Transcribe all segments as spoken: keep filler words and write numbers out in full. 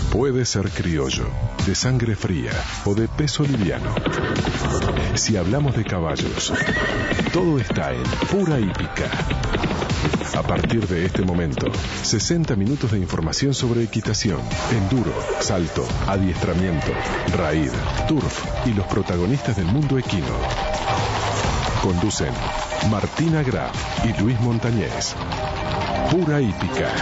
Puede ser criollo, de sangre fría o de peso liviano. Si hablamos de caballos, todo está en Pura Hípica. A partir de este momento, sesenta minutos de información sobre equitación, enduro, salto, adiestramiento, raíd, turf y los protagonistas del mundo equino. Conducen Martina Graf y Luis Montañez. Pura Hípica.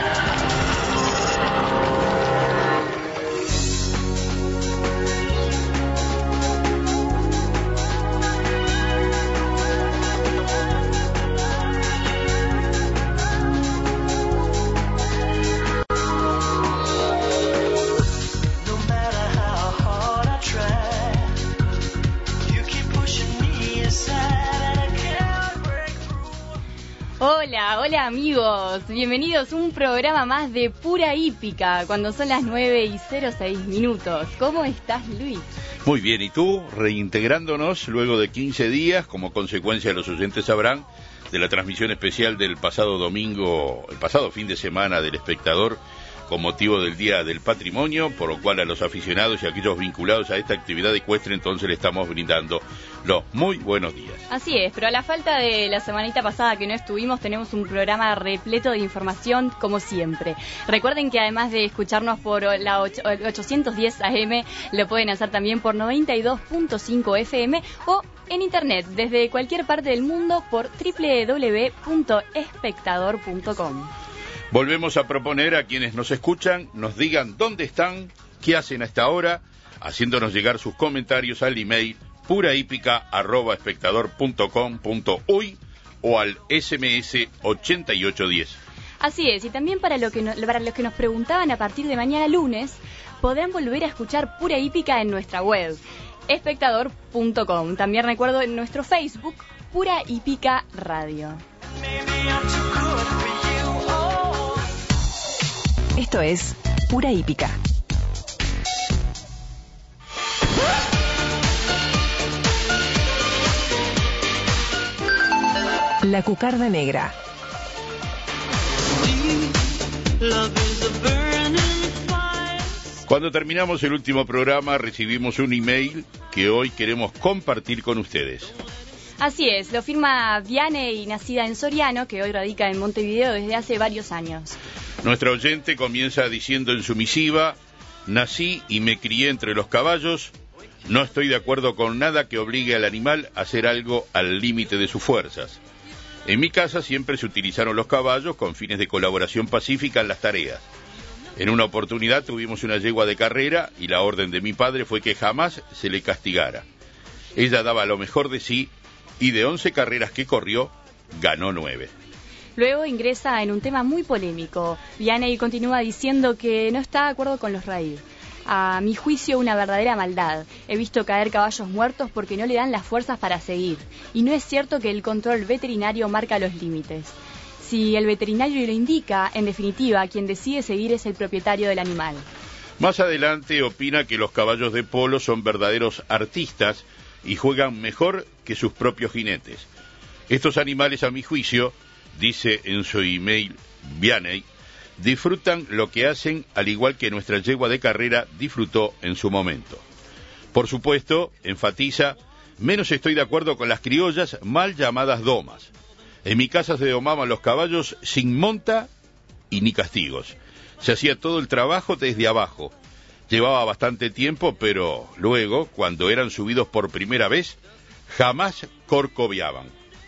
Hola, hola amigos, bienvenidos a un programa más de Pura Hípica, cuando son las nueve y cero seis minutos. ¿Cómo estás, Luis? Muy bien, ¿y tú? Reintegrándonos luego de quince días, como consecuencia, los oyentes sabrán, de la transmisión especial del pasado domingo, el pasado fin de semana del Espectador, con motivo del Día del Patrimonio, por lo cual a los aficionados y a aquellos vinculados a esta actividad ecuestre, entonces le estamos brindando los muy buenos días. Así es, pero a la falta de la semanita pasada que no estuvimos, tenemos un programa repleto de información como siempre. Recuerden que además de escucharnos por la ochocientos diez A M, lo pueden hacer también por noventa y dos punto cinco F M o en internet desde cualquier parte del mundo por doble u doble u doble u punto espectador punto com. Volvemos a proponer a quienes nos escuchan, nos digan dónde están, qué hacen a esta hora, haciéndonos llegar sus comentarios al email purahípica arroba espectador punto com punto uy o al S M S ochenta y ocho diez. Así es, y también para, lo que no, para los que nos preguntaban, a partir de mañana lunes, podrán volver a escuchar Pura Hípica en nuestra web, espectador punto com. También recuerdo en nuestro Facebook, Pura Hípica Radio. Esto es Pura Hípica. La cucarda negra. Cuando terminamos el último programa recibimos un email que hoy queremos compartir con ustedes. Así es, lo firma Vianey, nacida en Soriano, que hoy radica en Montevideo desde hace varios años. Nuestra oyente comienza diciendo en su misiva: nací y me crié entre los caballos, no estoy de acuerdo con nada que obligue al animal a hacer algo al límite de sus fuerzas. En mi casa siempre se utilizaron los caballos con fines de colaboración pacífica en las tareas. En una oportunidad tuvimos una yegua de carrera y la orden de mi padre fue que jamás se le castigara. Ella daba lo mejor de sí y de once carreras que corrió, ganó nueve. Luego ingresa en un tema muy polémico. Vianey continúa diciendo que no está de acuerdo con los raíd. A mi juicio, una verdadera maldad. He visto caer caballos muertos porque no le dan las fuerzas para seguir. Y no es cierto que el control veterinario marca los límites. Si el veterinario lo indica, en definitiva, quien decide seguir es el propietario del animal. Más adelante opina que los caballos de polo son verdaderos artistas y juegan mejor que sus propios jinetes. Estos animales, a mi juicio, dice en su email Vianey, disfrutan lo que hacen al igual que nuestra yegua de carrera disfrutó en su momento. Por supuesto, enfatiza, menos estoy de acuerdo con las criollas mal llamadas domas. En mi casa se domaban los caballos sin monta y ni castigos. Se hacía todo el trabajo desde abajo. Llevaba bastante tiempo, pero luego, cuando eran subidos por primera vez, jamás corcoveaban.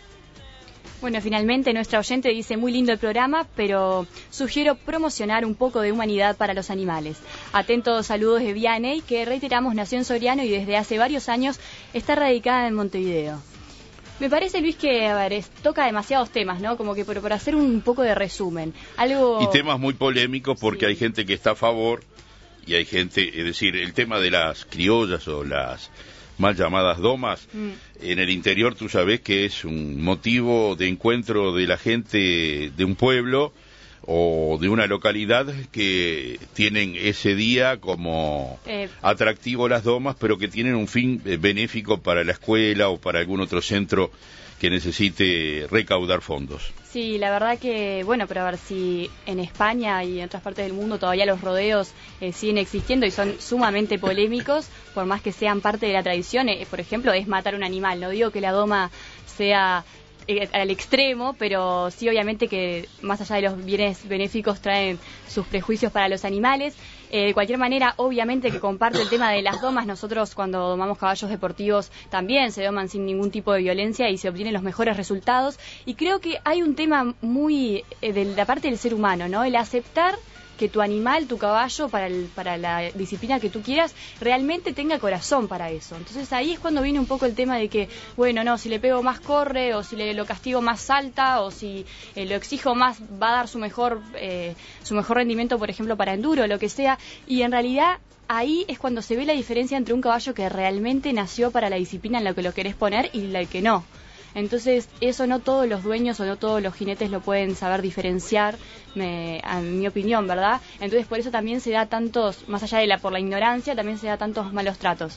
Bueno, finalmente nuestra oyente dice: muy lindo el programa, pero sugiero promocionar un poco de humanidad para los animales. Atentos saludos de Vianey, que reiteramos nació en Soriano y desde hace varios años está radicada en Montevideo. Me parece, Luis, que a ver, es, toca demasiados temas, ¿no? Como que por, por hacer un poco de resumen. Algo... Y temas muy polémicos porque sí. Hay gente que está a favor y hay gente, es decir, el tema de las criollas o las mal llamadas domas, mm. en el interior tú sabes que es un motivo de encuentro de la gente de un pueblo o de una localidad que tienen ese día como eh, atractivo las domas, pero que tienen un fin benéfico para la escuela o para algún otro centro que necesite recaudar fondos. Sí, la verdad que, bueno, pero a ver si en España y en otras partes del mundo todavía los rodeos eh, siguen existiendo y son sumamente polémicos, por más que sean parte de la tradición, eh, por ejemplo, es matar un animal. No digo que la doma sea eh, al extremo, pero sí obviamente que más allá de los bienes benéficos traen sus prejuicios para los animales. Eh, de cualquier manera, obviamente que comparto el tema de las domas. Nosotros cuando domamos caballos deportivos también se doman sin ningún tipo de violencia y se obtienen los mejores resultados. Y creo que hay un tema muy eh, de la parte del ser humano, ¿no? El aceptar que tu animal, tu caballo, para, el, para la disciplina que tú quieras, realmente tenga corazón para eso. Entonces ahí es cuando viene un poco el tema de que, bueno, no, si le pego más corre, o si le, lo castigo más salta, o si eh, lo exijo más va a dar su mejor, eh, su mejor rendimiento, por ejemplo, para enduro, lo que sea. Y en realidad ahí es cuando se ve la diferencia entre un caballo que realmente nació para la disciplina en la que lo querés poner y la que no. Entonces, eso no todos los dueños o no todos los jinetes lo pueden saber diferenciar, me, a mi opinión, ¿verdad? Entonces, por eso también se da tantos, más allá de la por la ignorancia, también se da tantos malos tratos.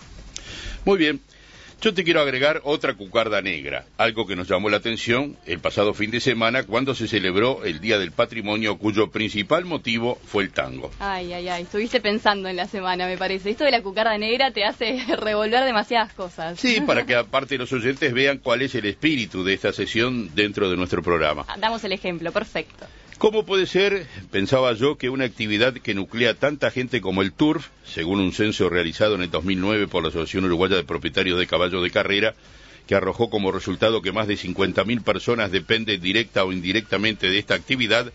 Muy bien. Yo te quiero agregar otra cucarda negra, algo que nos llamó la atención el pasado fin de semana cuando se celebró el Día del Patrimonio, cuyo principal motivo fue el tango. Ay, ay, ay, estuviste pensando en la semana, me parece. Esto de la cucarda negra te hace revolver demasiadas cosas. Sí, para que aparte los oyentes vean cuál es el espíritu de esta sesión dentro de nuestro programa. Damos el ejemplo, perfecto. ¿Cómo puede ser, pensaba yo, que una actividad que nuclea tanta gente como el turf, según un censo realizado en el dos mil nueve por la Asociación Uruguaya de Propietarios de Caballos de Carrera, que arrojó como resultado que más de cincuenta mil personas dependen directa o indirectamente de esta actividad,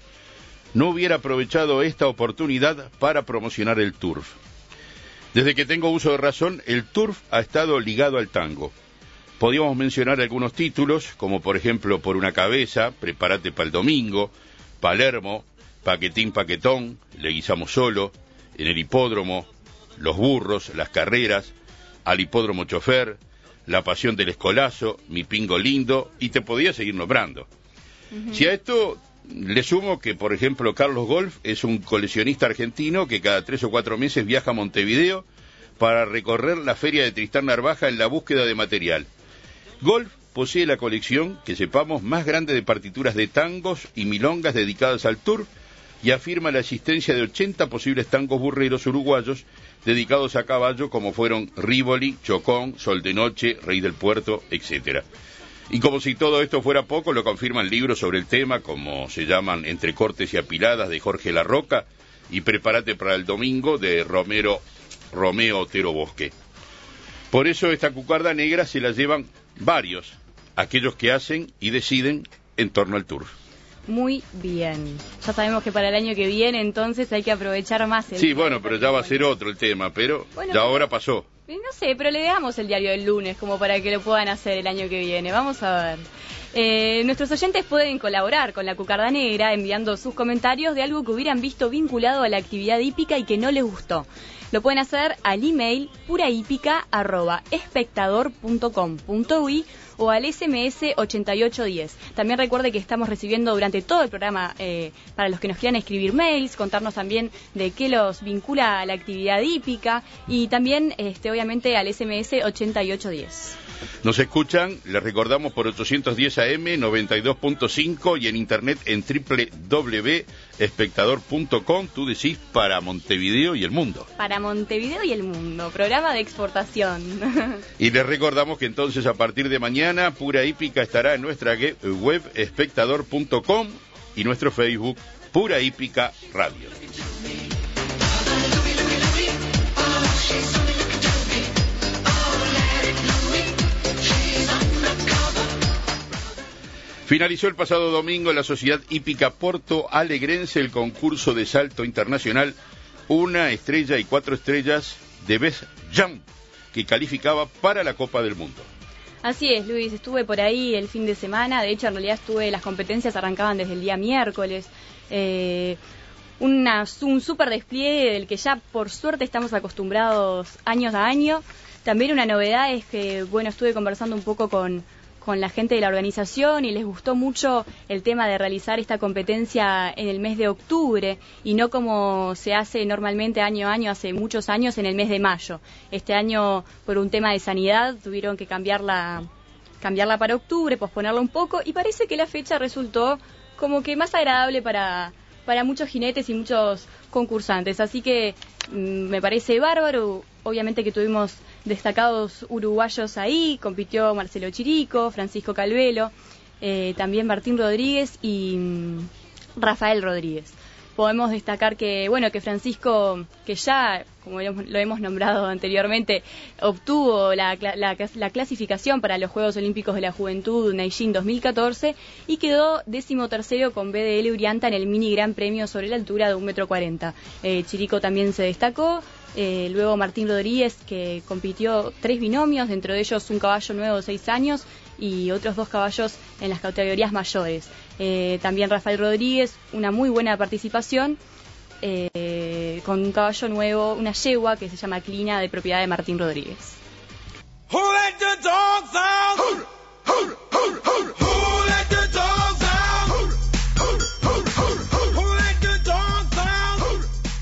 no hubiera aprovechado esta oportunidad para promocionar el turf? Desde que tengo uso de razón, el turf ha estado ligado al tango. Podríamos mencionar algunos títulos, como por ejemplo Por una cabeza, Prepárate para el domingo, Palermo, Paquetín Paquetón, Le guisamos solo, En el hipódromo, Los burros, Las carreras, Al hipódromo chofer, La pasión del escolazo, Mi pingo lindo, y te podía seguir nombrando. Uh-huh. Si a esto le sumo que, por ejemplo, Carlos Golf es un coleccionista argentino que cada tres o cuatro meses viaja a Montevideo para recorrer la feria de Tristán Narvaja en la búsqueda de material. Golf posee la colección, que sepamos, más grande de partituras de tangos y milongas dedicadas al turf y afirma la existencia de ochenta posibles tangos burreros uruguayos dedicados a caballo, como fueron Rivoli, Chocón, Sol de Noche, Rey del Puerto, etcétera. Y como si todo esto fuera poco, lo confirman libros sobre el tema, como se llaman Entre cortes y apiladas, de Jorge Larroca, y Prepárate para el domingo, de Romero, Romeo Otero Bosque. Por eso esta cucarda negra se la llevan varios, aquellos que hacen y deciden en torno al turf. Muy bien. Ya sabemos que para el año que viene entonces hay que aprovechar más el... Sí, bueno, pero ya va a ser otro el tema, pero bueno, ya ahora pasó. No sé, pero le dejamos el diario del lunes como para que lo puedan hacer el año que viene. Vamos a ver. Eh, nuestros oyentes pueden colaborar con la Cucarda Negra enviando sus comentarios de algo que hubieran visto vinculado a la actividad hípica y que no les gustó. Lo pueden hacer al email purahípica arroba espectador punto com punto uy o al ese eme ese ochenta y ocho diez. También recuerde que estamos recibiendo durante todo el programa, eh, para los que nos quieran escribir mails, contarnos también de qué los vincula a la actividad hípica y también, este, obviamente, al ese eme ese ochenta y ocho diez. Nos escuchan, les recordamos, por ochocientos diez A M, noventa y dos punto cinco y en internet en doble u doble u doble u punto espectador punto com. Tú decís para Montevideo y el mundo. Para Montevideo y el mundo, programa de exportación. Y les recordamos que entonces a partir de mañana Pura Hípica estará en nuestra web espectador punto com y nuestro Facebook Pura Hípica Radio. Finalizó el pasado domingo en la Sociedad Hípica Porto Alegrense el concurso de salto internacional Una estrella y cuatro estrellas de Best Jump, que calificaba para la Copa del Mundo. Así es, Luis, estuve por ahí el fin de semana. De hecho, en realidad estuve, las competencias arrancaban desde el día miércoles. Eh, una, un súper despliegue del que ya por suerte estamos acostumbrados años a año. También una novedad es que, bueno, estuve conversando un poco con... con la gente de la organización y les gustó mucho el tema de realizar esta competencia en el mes de octubre y no como se hace normalmente año a año, hace muchos años, en el mes de mayo. Este año, por un tema de sanidad, tuvieron que cambiar la, cambiarla para octubre, posponerla un poco, y parece que la fecha resultó como que más agradable para, para muchos jinetes y muchos concursantes. Así que mmm, me parece bárbaro. Obviamente que tuvimos destacados uruguayos ahí, compitió Marcelo Chirico, Francisco Calvelo, eh, también Martín Rodríguez y mmm, Rafael Rodríguez. Podemos destacar que, bueno, que Francisco, que ya, como lo hemos nombrado anteriormente, obtuvo la, la, la clasificación para los Juegos Olímpicos de la Juventud Nanjing dos mil catorce y quedó décimo tercero con B D L Urianta en el mini gran premio sobre la altura de un metro cuarenta. Eh, Chirico también se destacó. Eh, luego Martín Rodríguez, que compitió tres binomios, dentro de ellos un caballo nuevo de seis años y otros dos caballos en las categorías mayores. Eh, también Rafael Rodríguez, una muy buena participación, eh, con un caballo nuevo, una yegua que se llama Clina, de propiedad de Martín Rodríguez. Who let the dogs out? Who, who, who, who, who let the dogs out? Who, who, who, who, who let the dogs out?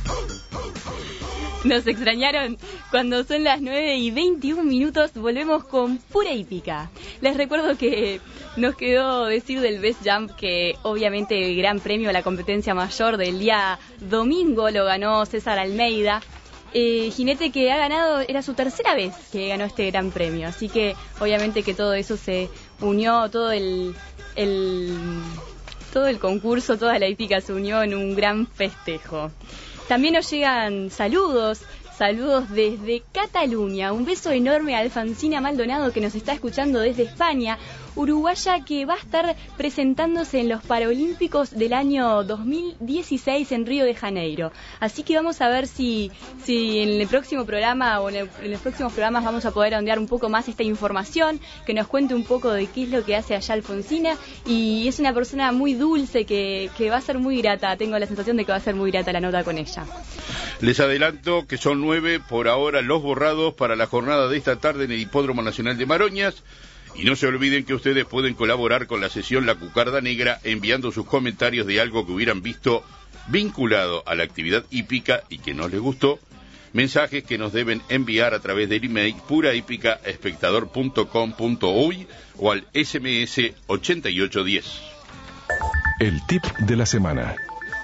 Nos extrañaron. Cuando son las nueve y veintiún minutos, volvemos con Pura Hípica. Les recuerdo que nos quedó decir del Best Jump que obviamente el gran premio a la competencia mayor del día domingo lo ganó César Almeida, eh, jinete que ha ganado, era su tercera vez que ganó este gran premio, así que obviamente que todo eso se unió, todo el, el todo el concurso, toda la hípica se unió en un gran festejo. También nos llegan saludos. Saludos desde Cataluña. Un beso enorme a Alfonsina Maldonado, que nos está escuchando desde España, uruguaya que va a estar presentándose en los Paralímpicos del año dos mil dieciséis en Río de Janeiro. Así que vamos a ver si, si en el próximo programa o en, el, en los próximos programas vamos a poder ondear un poco más esta información, que nos cuente un poco de qué es lo que hace allá Alfonsina. Y es una persona muy dulce que, que va a ser muy grata. Tengo la sensación de que va a ser muy grata la nota con ella. Les adelanto que son nueve por ahora los borrados para la jornada de esta tarde en el Hipódromo Nacional de Maroñas. Y no se olviden que ustedes pueden colaborar con la sesión La Cucarda Negra enviando sus comentarios de algo que hubieran visto vinculado a la actividad hípica y que no les gustó. Mensajes que nos deben enviar a través del email purahípica espectador punto com punto uy o al ese eme ese ochenta y ocho diez. El tip de la semana.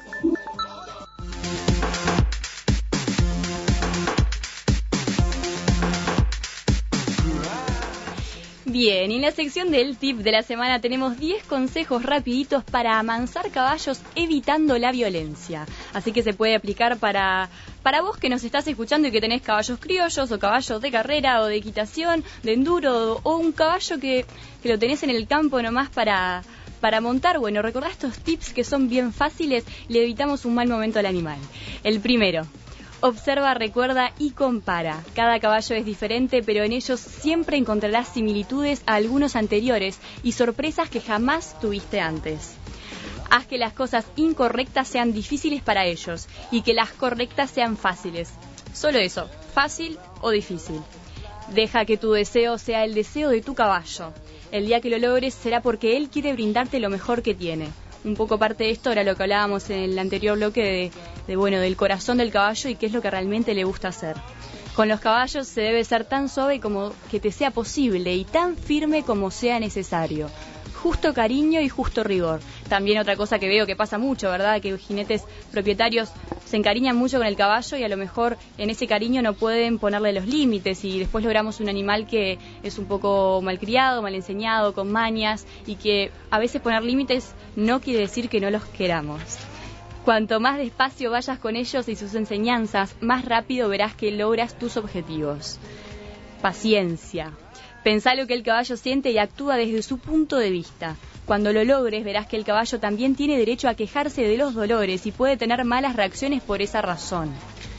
Bien, y en la sección del tip de la semana tenemos diez consejos rapiditos para amansar caballos evitando la violencia. Así que se puede aplicar para, para vos que nos estás escuchando y que tenés caballos criollos o caballos de carrera o de equitación, de enduro o un caballo que, que lo tenés en el campo nomás para, para montar. Bueno, recordá estos tips que son bien fáciles, le evitamos un mal momento al animal. El primero: observa, recuerda y compara. Cada caballo es diferente, pero en ellos siempre encontrarás similitudes a algunos anteriores y sorpresas que jamás tuviste antes. Haz que las cosas incorrectas sean difíciles para ellos y que las correctas sean fáciles. Solo eso, fácil o difícil. Deja que tu deseo sea el deseo de tu caballo. El día que lo logres será porque él quiere brindarte lo mejor que tiene. Un poco parte de esto era lo que hablábamos en el anterior bloque de, de bueno, del corazón del caballo y qué es lo que realmente le gusta hacer. Con los caballos se debe ser tan suave como que te sea posible y tan firme como sea necesario. Justo cariño y justo rigor. También otra cosa que veo que pasa mucho, ¿verdad? Que jinetes propietarios se encariñan mucho con el caballo y a lo mejor en ese cariño no pueden ponerle los límites y después logramos un animal que es un poco malcriado, mal enseñado, con mañas y que a veces poner límites no quiere decir que no los queramos. Cuanto más despacio vayas con ellos y sus enseñanzas, más rápido verás que logras tus objetivos. Paciencia. Pensá lo que el caballo siente y actúa desde su punto de vista. Cuando lo logres, verás que el caballo también tiene derecho a quejarse de los dolores y puede tener malas reacciones por esa razón.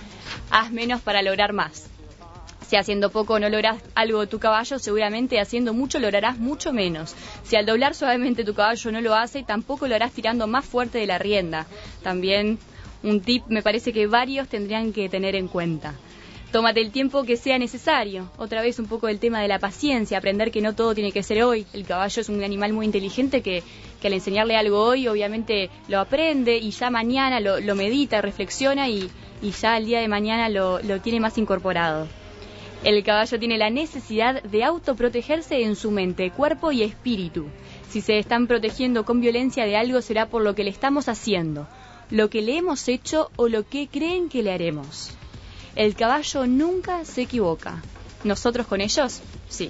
Haz menos para lograr más. Si haciendo poco no logras algo de tu caballo, seguramente haciendo mucho lograrás mucho menos. Si al doblar suavemente tu caballo no lo hace, tampoco lo harás tirando más fuerte de la rienda. También un tip me parece que varios tendrían que tener en cuenta. Tómate el tiempo que sea necesario. Otra vez un poco el tema de la paciencia, aprender que no todo tiene que ser hoy. El caballo es un animal muy inteligente que, que al enseñarle algo hoy obviamente lo aprende y ya mañana lo, lo medita, reflexiona y, y ya el día de mañana lo, lo tiene más incorporado. El caballo tiene la necesidad de autoprotegerse en su mente, cuerpo y espíritu. Si se están protegiendo con violencia de algo, será por lo que le estamos haciendo, lo que le hemos hecho o lo que creen que le haremos. El caballo nunca se equivoca. ¿Nosotros con ellos? Sí.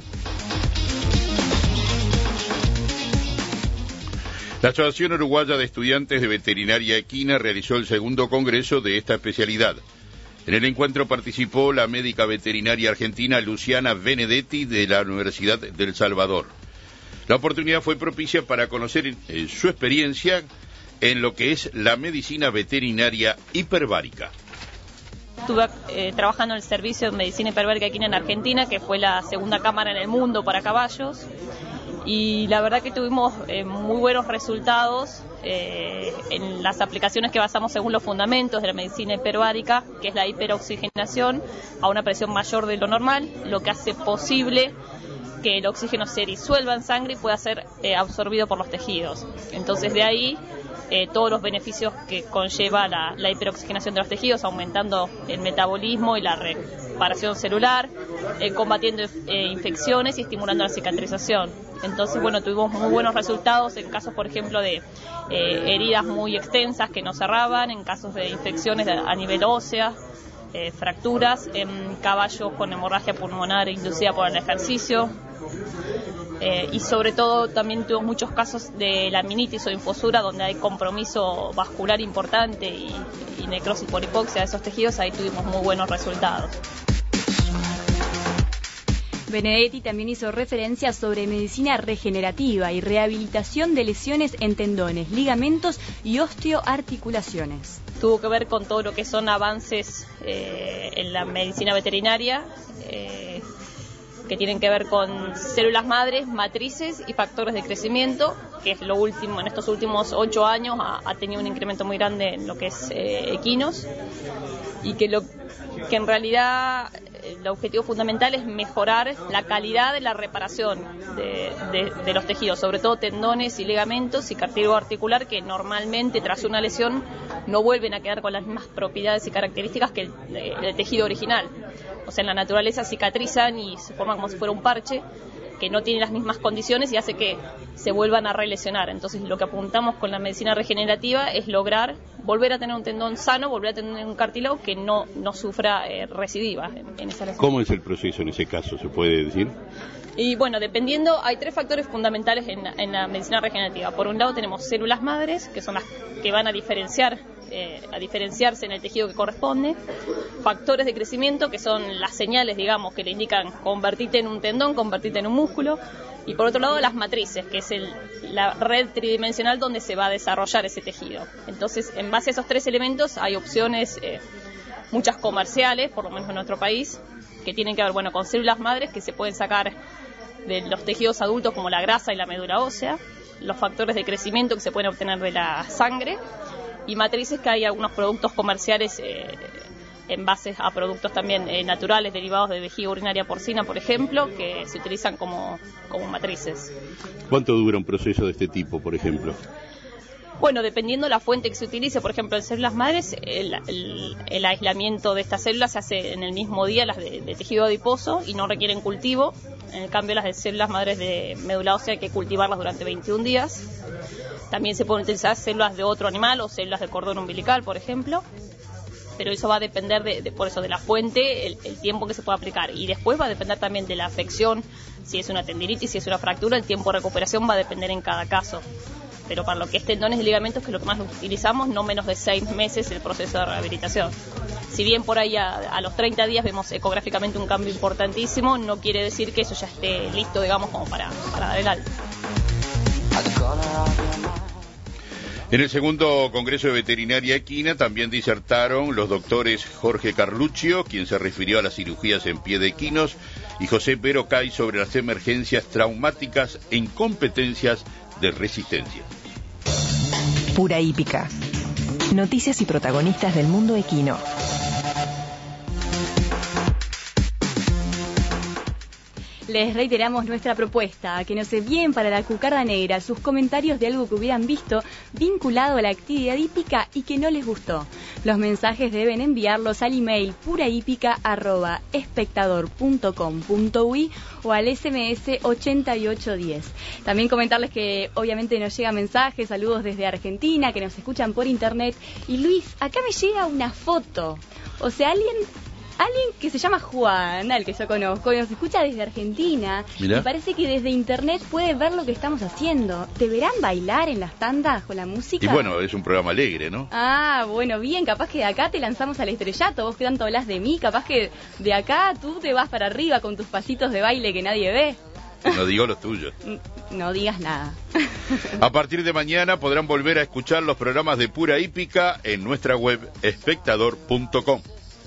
La Asociación Uruguaya de Estudiantes de Veterinaria Equina realizó el segundo congreso de esta especialidad. En el encuentro participó la médica veterinaria argentina Luciana Benedetti de la Universidad del Salvador. La oportunidad fue propicia para conocer eh, su experiencia en lo que es la medicina veterinaria hiperbárica. Estuve eh, trabajando en el servicio de medicina hiperbárica equina en Argentina, que fue la segunda cámara en el mundo para caballos, y la verdad que tuvimos eh, muy buenos resultados eh, en las aplicaciones que basamos según los fundamentos de la medicina hiperbárica, que es la hiperoxigenación a una presión mayor de lo normal, lo que hace posible que el oxígeno se disuelva en sangre y pueda ser eh, absorbido por los tejidos. Entonces de ahí eh, todos los beneficios que conlleva la, la hiperoxigenación de los tejidos, aumentando el metabolismo y la reparación celular, eh, combatiendo eh, infecciones y estimulando la cicatrización. Entonces, bueno, tuvimos muy buenos resultados en casos, por ejemplo, de eh, heridas muy extensas que no cerraban, en casos de infecciones de, a nivel ósea, eh, fracturas, en caballos con hemorragia pulmonar inducida por el ejercicio. Eh, y sobre todo también tuvimos muchos casos de laminitis o infosura donde hay compromiso vascular importante y, y necrosis por hipoxia de esos tejidos. Ahí tuvimos muy buenos resultados. Benedetti también hizo referencia sobre medicina regenerativa y rehabilitación de lesiones en tendones, ligamentos y osteoarticulaciones. Tuvo que ver con todo lo que son avances eh, en la medicina veterinaria, eh, que tienen que ver con células madres, matrices y factores de crecimiento, que es lo último, en estos últimos ocho años ha, ha tenido un incremento muy grande en lo que es eh, equinos, y que, lo, que en realidad el objetivo fundamental es mejorar la calidad de la reparación de, de, de los tejidos, sobre todo tendones y ligamentos y cartílago articular, que normalmente tras una lesión no vuelven a quedar con las mismas propiedades y características que el, el tejido original. O sea, en la naturaleza cicatrizan y se forman como si fuera un parche que no tiene las mismas condiciones y hace que se vuelvan a relesionar. Entonces, lo que apuntamos con la medicina regenerativa es lograr volver a tener un tendón sano, volver a tener un cartílago que no, no sufra eh, recidiva en, en esa lesión. ¿Cómo es el proceso en ese caso, se puede decir? Y bueno, dependiendo, hay tres factores fundamentales en, en la medicina regenerativa. Por un lado tenemos células madres, que son las que van a diferenciar eh, a diferenciarse en el tejido que corresponde. Factores de crecimiento, que son las señales, digamos, que le indican convertirte en un tendón, convertirte en un músculo. Y por otro lado, las matrices, que es el, la red tridimensional donde se va a desarrollar ese tejido. Entonces, en base a esos tres elementos, hay opciones, eh, muchas comerciales, por lo menos en nuestro país, que tienen que ver, bueno, con células madres que se pueden sacar de los tejidos adultos, como la grasa y la médula ósea, los factores de crecimiento que se pueden obtener de la sangre, y matrices, que hay algunos productos comerciales eh, en base a productos también eh, naturales derivados de vejiga urinaria porcina, por ejemplo, que se utilizan como, como matrices. ¿Cuánto dura un proceso de este tipo, por ejemplo? Bueno, dependiendo la fuente que se utilice, por ejemplo, en células madres, el, el, el aislamiento de estas células se hace en el mismo día, las de, de tejido adiposo, y no requieren cultivo. En cambio, las de células madres de médula ósea hay que cultivarlas durante veintiún días. También se pueden utilizar células de otro animal o células de cordón umbilical, por ejemplo. Pero eso va a depender, de, de por eso, de la fuente, el, el tiempo que se pueda aplicar. Y después va a depender también de la afección, si es una tendinitis, si es una fractura, el tiempo de recuperación va a depender en cada caso. Pero para lo que es tendones y ligamentos, que es lo que más utilizamos, no menos de seis meses el proceso de rehabilitación. Si bien por ahí a, a los treinta días vemos ecográficamente un cambio importantísimo, no quiere decir que eso ya esté listo, digamos, como para, para dar el alta. En el segundo Congreso de Veterinaria Equina también disertaron los doctores Jorge Carluccio, quien se refirió a las cirugías en pie de equinos, y José Berocay sobre las emergencias traumáticas en competencias de resistencia. Pura hípica. Noticias y protagonistas del mundo equino. Les reiteramos nuestra propuesta, a que nos envíen para la Cucarda Negra sus comentarios de algo que hubieran visto vinculado a la actividad hípica y que no les gustó. Los mensajes deben enviarlos al email purahípica arroba espectador punto com punto uy o al ese eme ese ochenta y ocho diez. También comentarles que obviamente nos llegan mensajes, saludos desde Argentina, que nos escuchan por internet. Y Luis, acá me llega una foto. O sea, alguien... Alguien que se llama Juan, al que yo conozco, y nos escucha desde Argentina. Mirá. Y parece que desde internet puede ver lo que estamos haciendo. ¿Te verán bailar en las tandas con la música? Y bueno, es un programa alegre, ¿no? Ah, bueno, bien, capaz que de acá te lanzamos al estrellato. Vos que tanto hablas de mí, capaz que de acá tú te vas para arriba con tus pasitos de baile que nadie ve. No digo los tuyos. No digas nada. A partir de mañana podrán volver a escuchar los programas de Pura Hípica en nuestra web espectador punto com.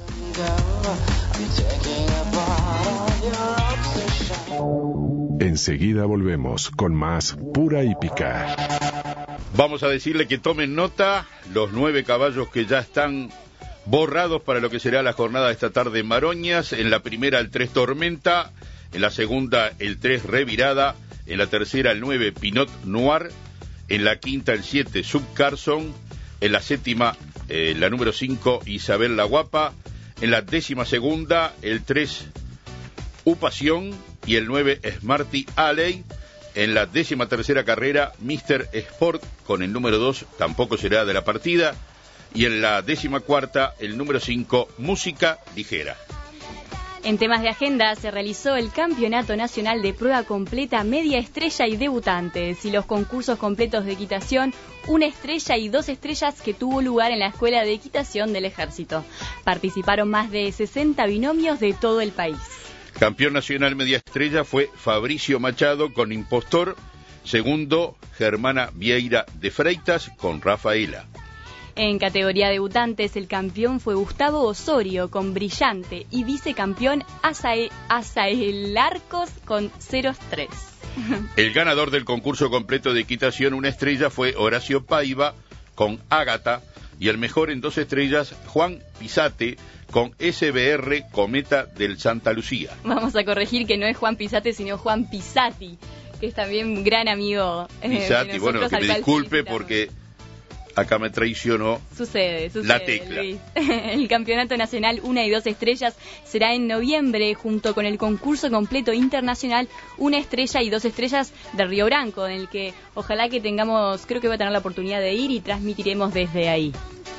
Enseguida volvemos con más Pura Hípica. Vamos a decirle que tomen nota los nueve caballos que ya están borrados para lo que será la jornada de esta tarde en Maroñas. En la primera el tres Tormenta, en la segunda el tres Revirada, en la tercera el nueve Pinot Noir, en la quinta el siete Sub Carson, en la séptima eh, la número cinco Isabel la Guapa, en la décima segunda, el tres, Upasión, y el nueve, Smarty Alley. En la décima tercera carrera, mister Sport, con el número dos, tampoco será de la partida. Y en la décima cuarta, el número cinco, Música Ligera. En temas de agenda se realizó el Campeonato Nacional de Prueba Completa Media Estrella y Debutantes y los concursos completos de equitación Una Estrella y Dos Estrellas que tuvo lugar en la Escuela de Equitación del Ejército. Participaron más de sesenta binomios de todo el país. Campeón nacional Media Estrella fue Fabricio Machado con Impostor, segundo Germana Vieira de Freitas con Rafaela. En categoría debutantes, el campeón fue Gustavo Osorio con Brillante y vicecampeón Azael, Azael Arcos con cero tres. El ganador del concurso completo de equitación Una Estrella fue Horacio Paiva con Ágata y el mejor en dos estrellas Juan Pisate con S B R Cometa del Santa Lucía. Vamos a corregir que no es Juan Pisate sino Juan Pisati, que es también un gran amigo. Eh, Pisati, bueno, que me disculpe porque... Acá me traicionó sucede, sucede, la tecla. Luis. El Campeonato Nacional Una y Dos Estrellas será en noviembre junto con el concurso completo internacional Una Estrella y Dos Estrellas de Río Branco, en el que ojalá que tengamos, creo que voy a tener la oportunidad de ir y transmitiremos desde ahí.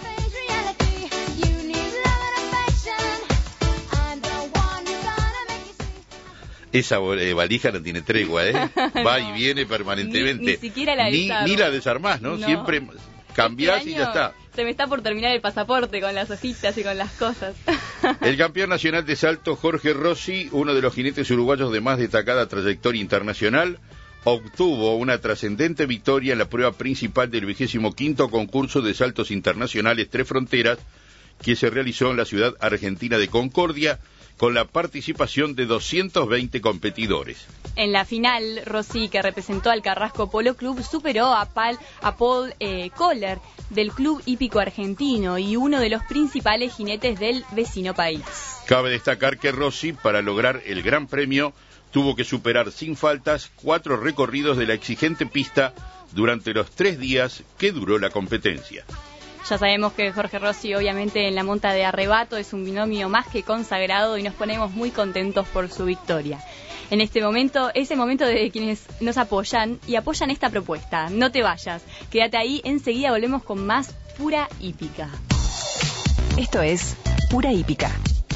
Esa eh, valija no tiene tregua, ¿eh? Va no, y viene permanentemente. Ni, ni siquiera la ni, ni la desarmás, ¿no? no. Siempre... Cambiás este y ya está. Se me está por terminar el pasaporte con las hojitas y con las cosas. El campeón nacional de salto Jorge Rossi, uno de los jinetes uruguayos de más destacada trayectoria internacional, obtuvo una trascendente victoria en la prueba principal del vigésimo quinto concurso de saltos internacionales Tres Fronteras, que se realizó en la ciudad argentina de Concordia, con la participación de doscientos veinte competidores. En la final, Rossi, que representó al Carrasco Polo Club, superó a, Pal, a Paul eh, Kohler del Club Hípico Argentino y uno de los principales jinetes del vecino país. Cabe destacar que Rossi, para lograr el gran premio, tuvo que superar sin faltas cuatro recorridos de la exigente pista durante los tres días que duró la competencia. Ya sabemos que Jorge Rossi, obviamente, en la monta de Arrebato es un binomio más que consagrado y nos ponemos muy contentos por su victoria. En este momento, es el momento de quienes nos apoyan y apoyan esta propuesta. No te vayas, quédate ahí, enseguida volvemos con más Pura Hípica. Esto es Pura Hípica.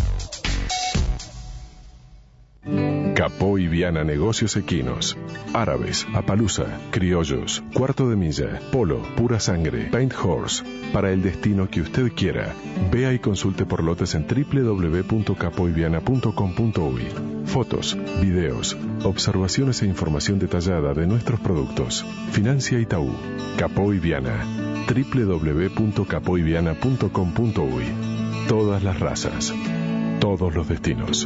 Capó y Viana Negocios Equinos. Árabes, Apalusa, criollos, cuarto de milla, polo, pura sangre, paint horse. Para el destino que usted quiera. Vea y consulte por lotes en doble u doble u doble u punto capo y viana punto com punto uy. Fotos, videos, observaciones e información detallada de nuestros productos. Financia Itaú. Capó y Viana. doble u doble u doble u punto capo y viana punto com punto uy. Todas las razas. Todos los destinos.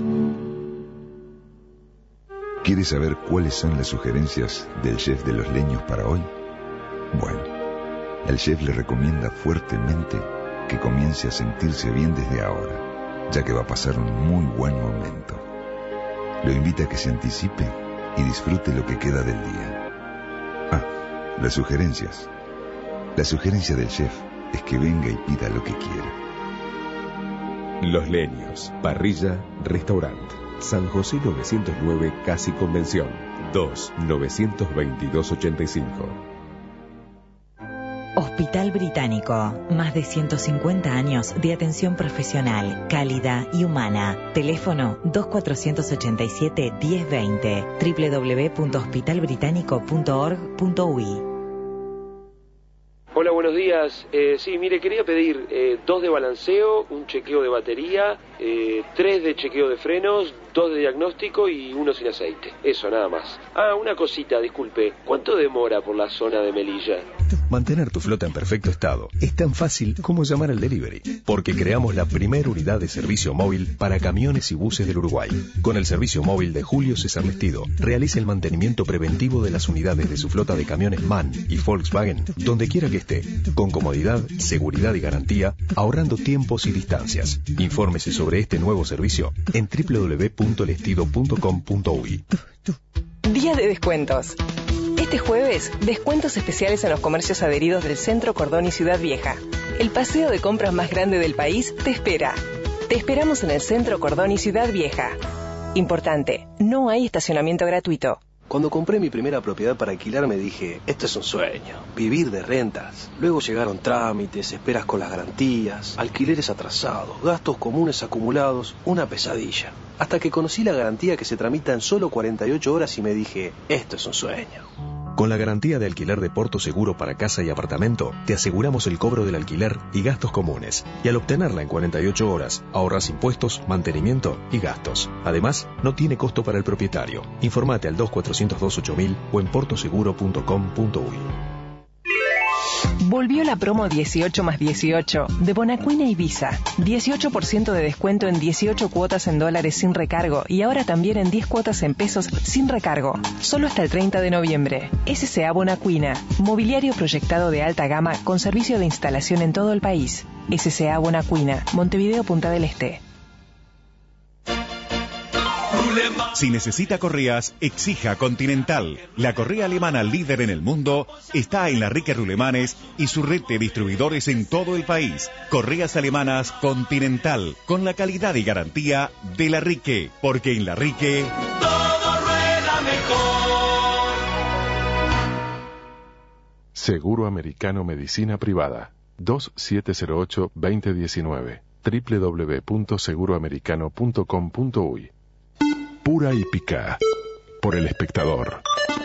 ¿Quieres saber cuáles son las sugerencias del chef de los leños para hoy? Bueno, el chef le recomienda fuertemente que comience a sentirse bien desde ahora, ya que va a pasar un muy buen momento. Lo invita a que se anticipe y disfrute lo que queda del día. Ah, las sugerencias. La sugerencia del chef es que venga y pida lo que quiera. Los Leños, parrilla, restaurante. San José novecientos nueve, Casi Convención. dos nueve dos dos, ochenta y cinco. Hospital Británico. Más de ciento cincuenta años de atención profesional, cálida y humana. Teléfono dos cuatrocientos ochenta y siete, diez veinte. doble u doble u doble u punto hospital británico punto org punto u i. Hola, buenos días. Eh, sí, mire, quería pedir eh, dos de balanceo, un chequeo de batería, eh, tres de chequeo de frenos, dos de diagnóstico y uno sin aceite. Eso, nada más. Ah, una cosita, disculpe. ¿Cuánto demora por la zona de Melilla? Mantener tu flota en perfecto estado es tan fácil como llamar al delivery, porque creamos la primera unidad de servicio móvil para camiones y buses del Uruguay. Con el servicio móvil de Julio César Lestido, realiza el mantenimiento preventivo de las unidades de su flota de camiones MAN y Volkswagen, donde quiera que esté, con comodidad, seguridad y garantía, ahorrando tiempos y distancias. Infórmese sobre este nuevo servicio en doble u doble u doble u punto lestido punto com punto u i. Día de descuentos. Este jueves, descuentos especiales en los comercios adheridos del Centro Cordón y Ciudad Vieja. El paseo de compras más grande del país te espera. Te esperamos en el Centro Cordón y Ciudad Vieja. Importante, no hay estacionamiento gratuito. Cuando compré mi primera propiedad para alquilar me dije, esto es un sueño, vivir de rentas. Luego llegaron trámites, esperas con las garantías, alquileres atrasados, gastos comunes acumulados, una pesadilla. Hasta que conocí la garantía que se tramita en solo cuarenta y ocho horas y me dije, esto es un sueño. Con la garantía de alquiler de Porto Seguro para casa y apartamento, te aseguramos el cobro del alquiler y gastos comunes. Y al obtenerla en cuarenta y ocho horas, ahorras impuestos, mantenimiento y gastos. Además, no tiene costo para el propietario. Informate al dos cuatrocientos dos, ocho mil o en portoseguro punto com punto u i. Volvió la promo dieciocho más dieciocho de Bonacuina y Visa. dieciocho por ciento de descuento en dieciocho cuotas en dólares sin recargo y ahora también en diez cuotas en pesos sin recargo. Solo hasta el treinta de noviembre. S C A Bonacuina. Mobiliario proyectado de alta gama con servicio de instalación en todo el país. S C A Bonacuina. Montevideo, Punta del Este. Si necesita correas, exija Continental. La correa alemana líder en el mundo está en la Rique Rulemanes y su red de distribuidores en todo el país. Correas alemanas Continental, con la calidad y garantía de la Rique, porque en la Rique todo rueda mejor. Seguro Americano Medicina Privada, dos siete cero ocho, dos cero uno nueve, doble u doble u doble u punto seguro americano punto com punto u i. Pura y Pica, por El Espectador.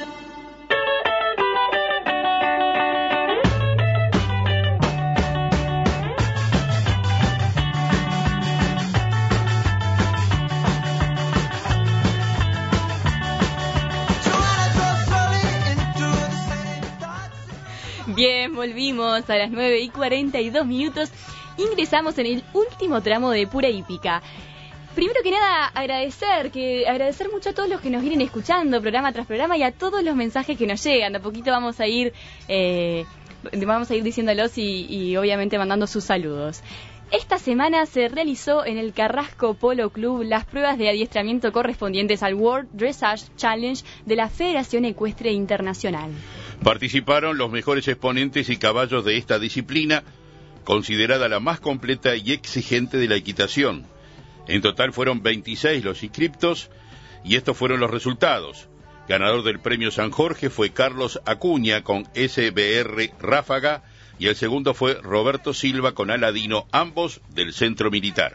Bien, volvimos a las nueve y cuarenta y dos minutos. Ingresamos en el último tramo de Pura y Pica. Primero que nada, agradecer, que agradecer mucho a todos los que nos vienen escuchando, programa tras programa, y a todos los mensajes que nos llegan. De a poquito vamos a ir, eh, vamos a ir diciéndolos y, y obviamente mandando sus saludos. Esta semana se realizó en el Carrasco Polo Club las pruebas de adiestramiento correspondientes al World Dressage Challenge de la Federación Ecuestre Internacional. Participaron los mejores exponentes y caballos de esta disciplina, considerada la más completa y exigente de la equitación. En total fueron veintiséis los inscriptos y estos fueron los resultados. Ganador del premio San Jorge fue Carlos Acuña con S B R Ráfaga y el segundo fue Roberto Silva con Aladino, ambos del Centro Militar.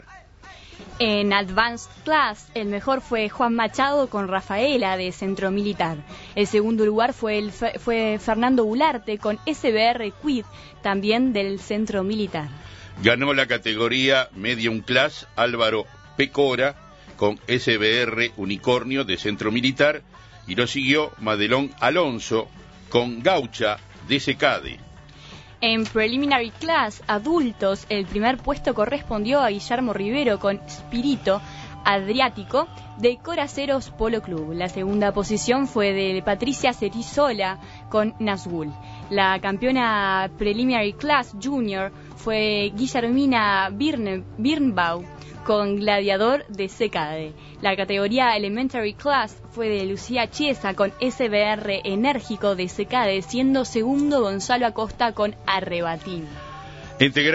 En Advanced Class, el mejor fue Juan Machado con Rafaela de Centro Militar. El segundo lugar fue, el, fue Fernando Ularte con S B R Quid, también del Centro Militar. Ganó la categoría Medium Class Álvaro Pecora con S B R Unicornio de Centro Militar y lo siguió Madelón Alonso con Gaucha de Secade. En Preliminary Class Adultos, el primer puesto correspondió a Guillermo Rivero con Spirito Adriático de Coraceros Polo Club. La segunda posición fue de Patricia Cerizola con Nazgul. La campeona Preliminary Class Junior fue Guillermina Birne, Birnbau con Gladiador de Secade. La categoría Elementary Class fue de Lucía Chiesa con S B R Enérgico de Secade, siendo segundo Gonzalo Acosta con Arrebatín. Integraron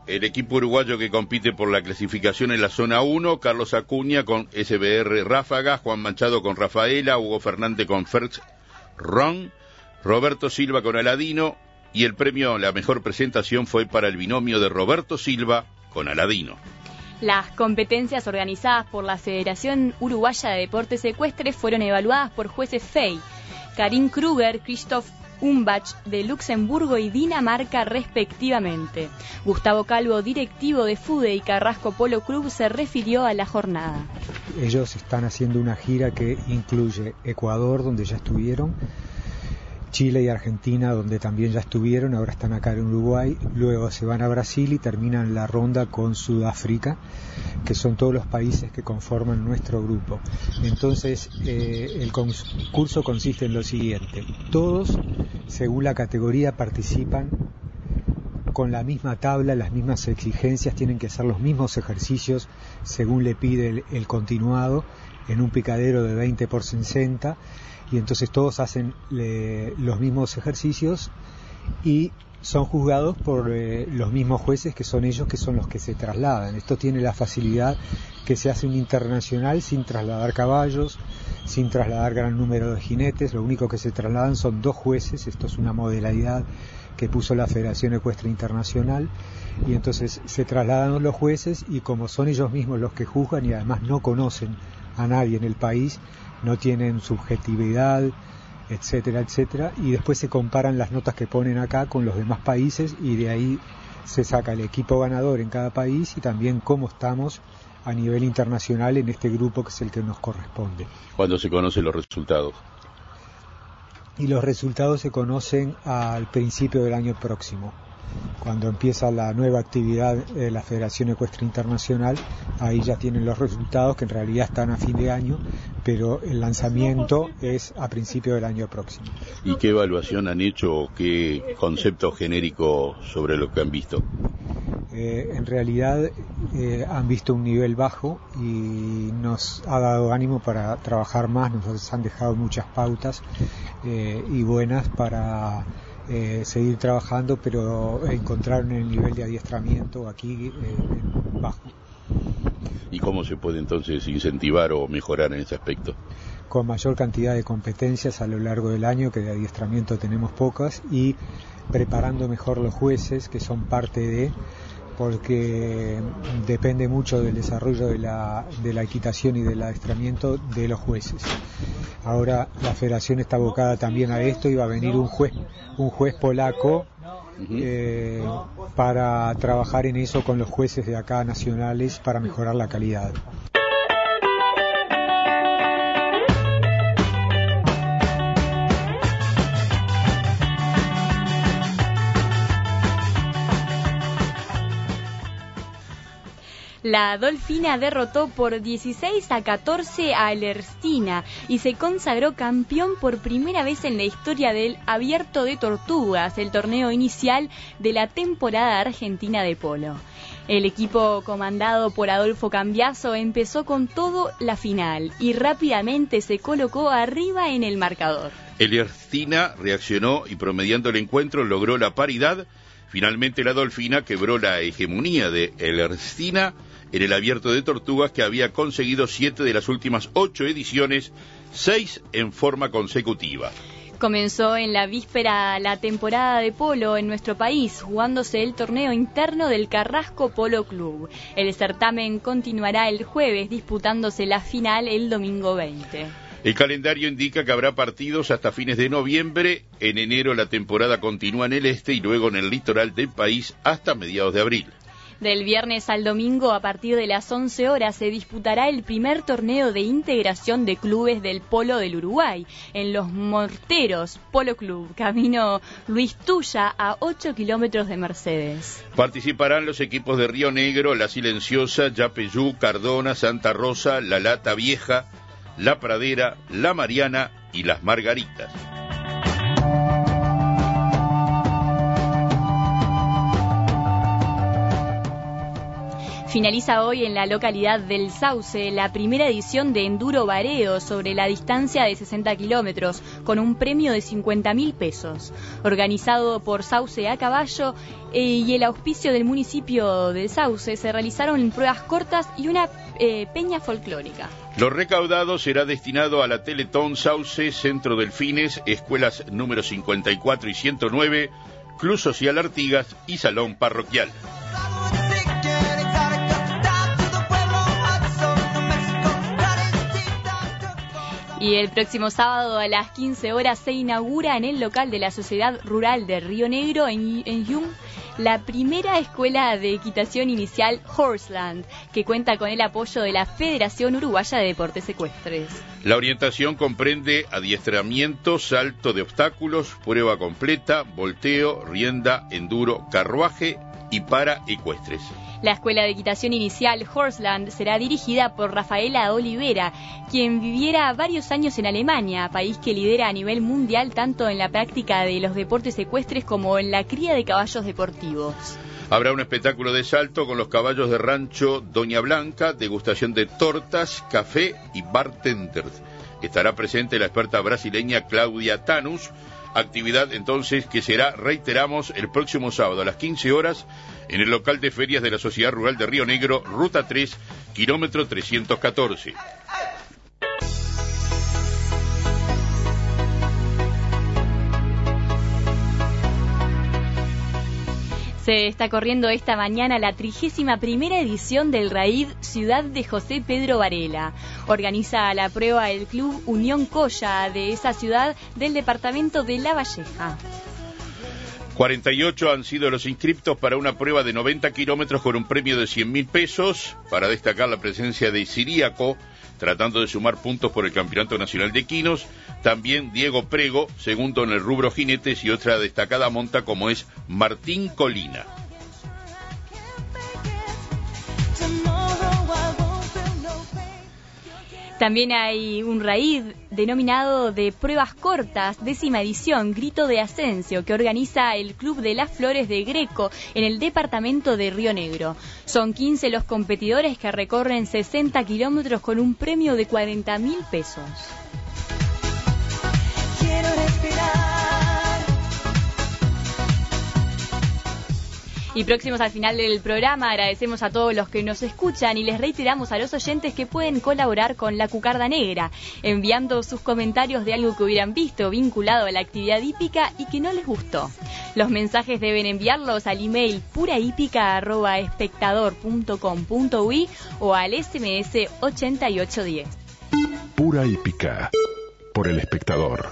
el equipo uruguayo que compite por la clasificación en la zona uno, Carlos Acuña con S B R Ráfaga, Juan Machado con Rafaela, Hugo Fernández con First Ron, Roberto Silva con Aladino, y el premio a la mejor presentación fue para el binomio de Roberto Silva con Aladino. Las competencias organizadas por la Federación Uruguaya de Deportes Ecuestres fueron evaluadas por jueces F E I, Karin Kruger, Christoph Umbach de Luxemburgo y Dinamarca respectivamente. Gustavo Calvo, directivo de FUDE y Carrasco Polo Club, se refirió a la jornada. Ellos están haciendo una gira que incluye Ecuador, donde ya estuvieron, Chile y Argentina, donde también ya estuvieron, ahora están acá en Uruguay, luego se van a Brasil y terminan la ronda con Sudáfrica, que son todos los países que conforman nuestro grupo. Entonces, eh, el concurso consiste en lo siguiente: todos, según la categoría, participan con la misma tabla, las mismas exigencias, tienen que hacer los mismos ejercicios según le pide el, el continuado, en un picadero de veinte por sesenta, y entonces todos hacen le, los mismos ejercicios y son juzgados por eh, los mismos jueces, que son ellos que son los que se trasladan. Esto tiene la facilidad que se hace un internacional sin trasladar caballos, sin trasladar gran número de jinetes. Lo único que se trasladan son dos jueces. Esto es una modalidad que puso la Federación Ecuestre Internacional, y entonces se trasladan los jueces, y como son ellos mismos los que juzgan y además no conocen a nadie en el país, no tienen subjetividad, etcétera, etcétera, y después se comparan las notas que ponen acá con los demás países, y de ahí se saca el equipo ganador en cada país y también cómo estamos a nivel internacional en este grupo, que es el que nos corresponde. ¿Cuándo se conocen los resultados? Y los resultados se conocen al principio del año próximo. Cuando empieza la nueva actividad de la Federación Ecuestre Internacional, ahí ya tienen los resultados, que en realidad están a fin de año, pero el lanzamiento es a principio del año próximo. ¿Y qué evaluación han hecho o qué concepto genérico sobre lo que han visto? Eh, en realidad eh, han visto un nivel bajo y nos ha dado ánimo para trabajar más, nos han dejado muchas pautas eh, y buenas para eh, seguir trabajando, pero encontraron el nivel de adiestramiento aquí eh, bajo. ¿Y cómo se puede entonces incentivar o mejorar en ese aspecto? Con mayor cantidad de competencias a lo largo del año, que de adiestramiento tenemos pocas, y preparando mejor los jueces, que son parte de... porque depende mucho del desarrollo de la, de la equitación y del adiestramiento de los jueces. Ahora la federación está abocada también a esto, y va a venir un juez, un juez polaco eh, para trabajar en eso con los jueces de acá nacionales para mejorar la calidad. La Dolfina derrotó por dieciséis a catorce a Ernestina y se consagró campeón por primera vez en la historia del Abierto de Tortugas, el torneo inicial de la temporada argentina de polo. El equipo comandado por Adolfo Cambiaso empezó con todo la final y rápidamente se colocó arriba en el marcador. Ernestina reaccionó y, promediando el encuentro, logró la paridad. Finalmente la Dolfina quebró la hegemonía de Ernestina en el Abierto de Tortugas, que había conseguido siete de las últimas ocho ediciones, seis en forma consecutiva. Comenzó en la víspera la temporada de polo en nuestro país, jugándose el torneo interno del Carrasco Polo Club. El certamen continuará el jueves, disputándose la final el domingo veinte. El calendario indica que habrá partidos hasta fines de noviembre. En enero la temporada continúa en el este y luego en el litoral del país hasta mediados de abril. Del viernes al domingo, a partir de las once horas, se disputará el primer torneo de integración de clubes del polo del Uruguay, en Los Morteros Polo Club, camino Luis Tuya, a ocho kilómetros de Mercedes. Participarán los equipos de Río Negro, La Silenciosa, Yapeyú, Cardona, Santa Rosa, La Lata Vieja, La Pradera, La Mariana y Las Margaritas. Finaliza hoy en la localidad del Sauce la primera edición de Enduro Vareo sobre la distancia de sesenta kilómetros, con un premio de cincuenta mil pesos. Organizado por Sauce a Caballo eh, y el auspicio del municipio de Sauce, se realizaron pruebas cortas y una eh, peña folclórica. Lo recaudado será destinado a la Teletón Sauce, Centro Delfines, escuelas número cincuenta y cuatro y ciento nueve, Club Social Artigas y Salón Parroquial. Y el próximo sábado a las quince horas se inaugura en el local de la Sociedad Rural de Río Negro, en, en Yum, la primera escuela de equitación inicial Horseland, que cuenta con el apoyo de la Federación Uruguaya de Deportes Ecuestres. La orientación comprende adiestramiento, salto de obstáculos, prueba completa, volteo, rienda, enduro, carruaje y para ecuestres. La Escuela de Equitación Inicial Horseland será dirigida por Rafaela Olivera, quien viviera varios años en Alemania, país que lidera a nivel mundial tanto en la práctica de los deportes ecuestres como en la cría de caballos deportivos. Habrá un espectáculo de salto con los caballos de rancho Doña Blanca, degustación de tortas, café y bartenders. Estará presente la experta brasileña Claudia Tanus. Actividad entonces que será, reiteramos, el próximo sábado a las quince horas en el local de ferias de la Sociedad Rural de Río Negro, Ruta tres, kilómetro trescientos catorce. Se está corriendo esta mañana la trigésima primera edición del Raid Ciudad de José Pedro Varela. Organiza la prueba el Club Unión Coya de esa ciudad del departamento de La Valleja. cuarenta y ocho han sido los inscriptos para una prueba de noventa kilómetros con un premio de cien mil pesos, para destacar la presencia de Siríaco, tratando de sumar puntos por el Campeonato Nacional de Equinos. También Diego Prego, segundo en el rubro jinetes, y otra destacada monta como es Martín Colina. También hay un raid denominado de pruebas cortas, décima edición, Grito de Ascenso, que organiza el Club de las Flores de Greco en el departamento de Río Negro. Son quince los competidores que recorren sesenta kilómetros con un premio de cuarenta mil pesos. Quiero respirar. Y próximos al final del programa, agradecemos a todos los que nos escuchan y les reiteramos a los oyentes que pueden colaborar con La Cucarda Negra, enviando sus comentarios de algo que hubieran visto vinculado a la actividad hípica y que no les gustó. Los mensajes deben enviarlos al email purahípica arroba espectador punto com punto uy o al ese eme ese ochenta y ocho diez. Pura Hípica, por El Espectador.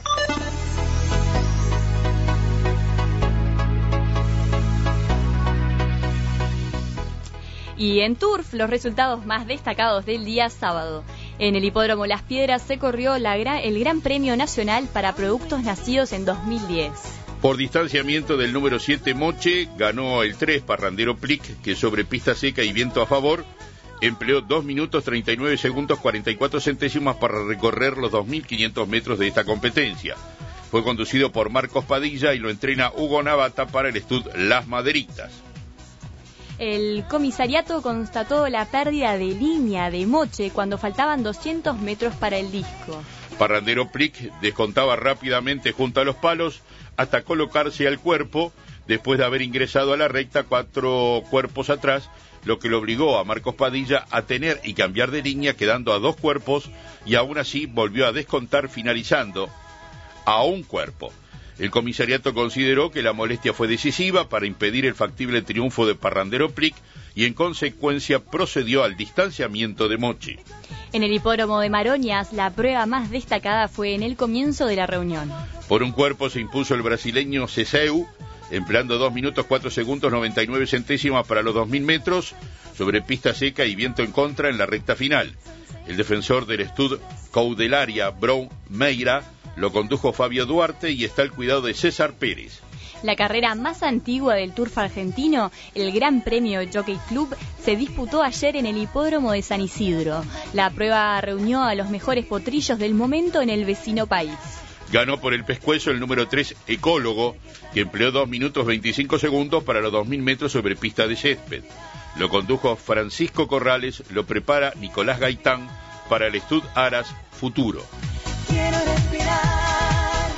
Y en Turf, los resultados más destacados del día sábado. En el Hipódromo Las Piedras se corrió la gran, el Gran Premio Nacional para productos nacidos en dos mil diez. Por distanciamiento del número siete Moche, ganó el tres Parrandero Plic, que sobre pista seca y viento a favor, empleó dos minutos treinta y nueve segundos cuarenta y cuatro centésimas para recorrer los dos mil quinientos metros de esta competencia. Fue conducido por Marcos Padilla y lo entrena Hugo Navata para el Stud Las Maderitas. El comisariato constató la pérdida de línea de Moche cuando faltaban doscientos metros para el disco. Parrandero Plic descontaba rápidamente junto a los palos hasta colocarse al cuerpo, después de haber ingresado a la recta cuatro cuerpos atrás, lo que le obligó a Marcos Padilla a tener y cambiar de línea, quedando a dos cuerpos, y aún así volvió a descontar finalizando a un cuerpo. El comisariato consideró que la molestia fue decisiva para impedir el factible triunfo de Parrandero Plic y en consecuencia procedió al distanciamiento de Moche. En el hipódromo de Maroñas, la prueba más destacada fue en el comienzo de la reunión. Por un cuerpo se impuso el brasileño Ceseu, empleando dos minutos cuatro segundos noventa y nueve centésimas para los dos mil metros, sobre pista seca y viento en contra en la recta final. El defensor del Stud Caudelaria, Brown Meira, lo condujo Fabio Duarte y está al cuidado de César Pérez. La carrera más antigua del Turf argentino, el Gran Premio Jockey Club, se disputó ayer en el hipódromo de San Isidro. La prueba reunió a los mejores potrillos del momento en el vecino país. Ganó por el pescuezo el número tres Ecólogo, que empleó dos minutos veinticinco segundos para los dos mil metros sobre pista de césped. Lo condujo Francisco Corrales, lo prepara Nicolás Gaitán para el Stud Aras Futuro. Quiero respirar.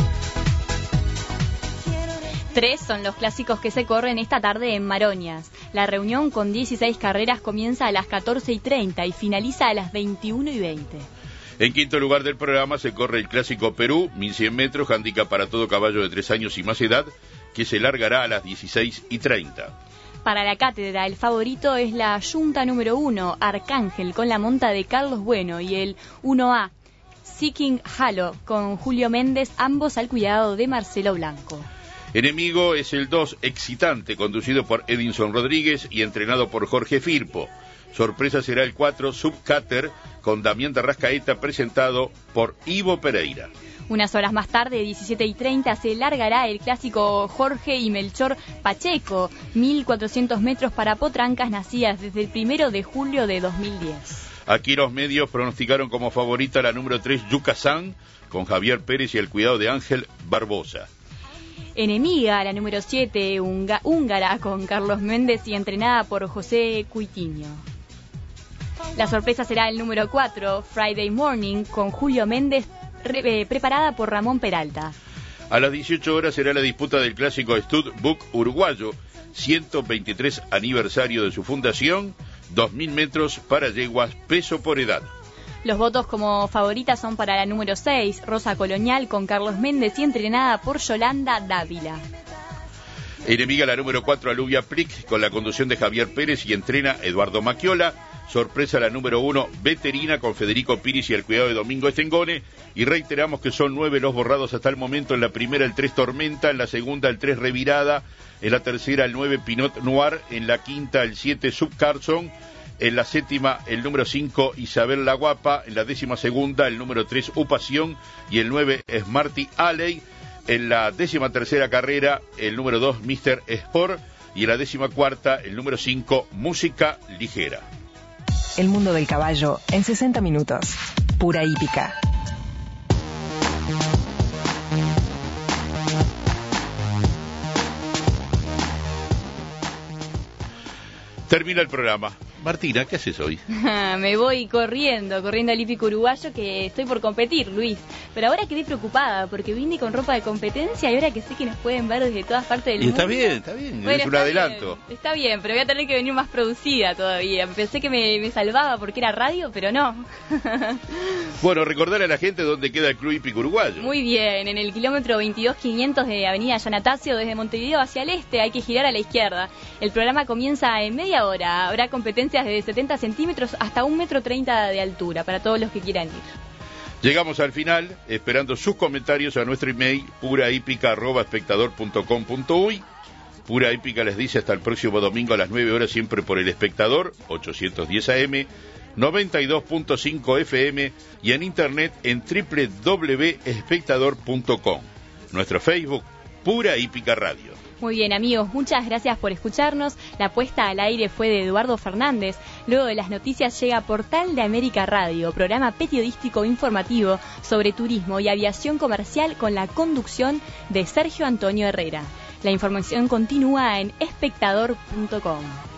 Tres son los clásicos que se corren esta tarde en Maroñas. La reunión con dieciséis carreras comienza a las catorce y treinta y finaliza a las veintiuno y veinte. En quinto lugar del programa se corre el Clásico Perú, mil cien metros, handicap para todo caballo de tres años y más edad, que se largará a las dieciséis y treinta. Para la cátedra, el favorito es la Yunta número uno, Arcángel, con la monta de Carlos Bueno, y el uno A, Seeking Halo, con Julio Méndez, ambos al cuidado de Marcelo Blanco. Enemigo es el dos, Excitante, conducido por Edinson Rodríguez y entrenado por Jorge Firpo. Sorpresa será el cuatro, Subcater, con Damián de Rascaeta, presentado por Ivo Pereira. Unas horas más tarde, diecisiete y treinta, se largará el clásico Jorge y Melchor Pacheco, mil cuatrocientos metros para potrancas nacidas desde el primero de julio de dos mil diez. Aquí los medios pronosticaron como favorita la número tres, Yucasán, con Javier Pérez y el cuidado de Ángel Barbosa. Enemiga, la número siete, húngara, con Carlos Méndez y entrenada por José Cuitiño. La sorpresa será el número cuatro, Friday Morning, con Julio Méndez, re, eh, preparada por Ramón Peralta. A las dieciocho horas será la disputa del clásico Stud Book uruguayo, ciento veintitrés aniversario de su fundación, dos mil metros para yeguas, peso por edad. Los votos como favoritas son para la número seis, Rosa Colonial, con Carlos Méndez y entrenada por Yolanda Dávila. Enemiga la número cuatro, Aluvia Plic, con la conducción de Javier Pérez y entrena Eduardo Macchiola. Sorpresa la número uno, Veterina, con Federico Piris y el cuidado de Domingo Estengone. Y reiteramos que son nueve los borrados hasta el momento. En la primera el tres, Tormenta. En la segunda el tres, Revirada. En la tercera el nueve, Pinot Noir. En la quinta el siete, Subcarson. En la séptima el número cinco, Isabel la Guapa. En la décima segunda el número tres, Upasión. Y el nueve, Smarty Alley. En la décima tercera carrera el número dos, mister Sport. Y en la décima cuarta el número cinco, Música Ligera. El mundo del caballo en sesenta minutos. Pura hípica. Termina el programa. Martina, ¿qué haces hoy? Me voy corriendo, corriendo al hípico uruguayo, que estoy por competir, Luis. Pero ahora quedé preocupada porque vine con ropa de competencia y ahora que sé que nos pueden ver desde todas partes del y mundo. Está bien, está bien, bueno, es un está adelanto. Bien, está bien, pero voy a tener que venir más producida todavía. Pensé que me, me salvaba porque era radio, pero no. Bueno, recordar a la gente dónde queda el Club Hípico Uruguayo. Muy bien, en el kilómetro veintidós quinientos de Avenida Yanatacio, desde Montevideo hacia el este, hay que girar a la izquierda. El programa comienza en media hora. Habrá competencias de setenta centímetros hasta un metro treinta de altura para todos los que quieran ir. Llegamos al final, esperando sus comentarios a nuestro email purahípica arroba espectador punto com punto uy. Pura Hípica les dice hasta el próximo domingo a las nueve horas, siempre por El Espectador, ochocientos diez A M, noventa y dos punto cinco F M y en internet en doble u doble u doble u punto espectador punto com. Nuestro Facebook, Pura Hípica Radio. Muy bien, amigos, muchas gracias por escucharnos. La puesta al aire fue de Eduardo Fernández. Luego de las noticias llega Portal de América Radio, programa periodístico informativo sobre turismo y aviación comercial con la conducción de Sergio Antonio Herrera. La información continúa en espectador punto com.